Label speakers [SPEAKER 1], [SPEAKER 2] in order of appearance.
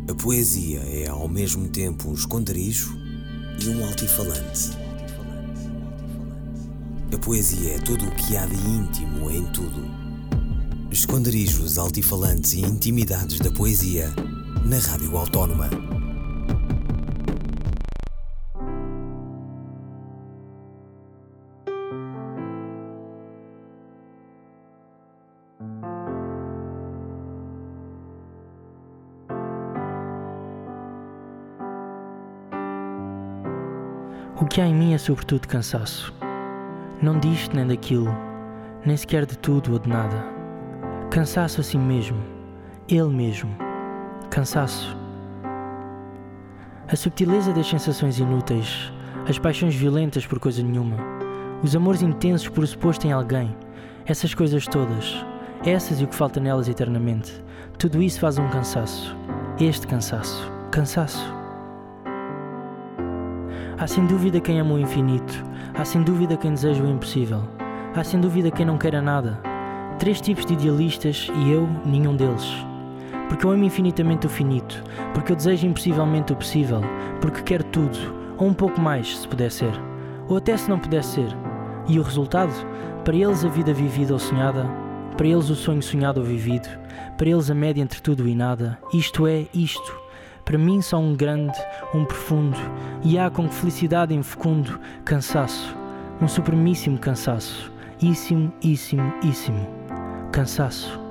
[SPEAKER 1] A poesia é ao mesmo tempo um esconderijo e um altifalante. A poesia é tudo o que há de íntimo em tudo. Esconderijos, altifalantes e intimidades da poesia na Rádio Autónoma.
[SPEAKER 2] O que há em mim é sobretudo cansaço. Não disto nem daquilo, nem sequer de tudo ou de nada. Cansaço assim mesmo, ele mesmo. Cansaço. A subtileza das sensações inúteis, as paixões violentas por coisa nenhuma, os amores intensos por suposto em alguém, essas coisas todas, essas e o que falta nelas eternamente, tudo isso faz um cansaço. Este cansaço. Cansaço. Há sem dúvida quem ama o infinito, há sem dúvida quem deseja o impossível, há sem dúvida quem não queira nada. 3 tipos de idealistas e eu, nenhum deles. Porque eu amo infinitamente o finito, porque eu desejo impossivelmente o possível, porque quero tudo, ou um pouco mais, se puder ser, ou até se não puder ser. E o resultado? Para eles a vida vivida ou sonhada, para eles o sonho sonhado ou vivido, para eles a média entre tudo e nada, isto é, isto. Para mim só um grande, um profundo, e há com felicidade infecundo, cansaço, um supremíssimo cansaço, íssimo, íssimo, íssimo, cansaço.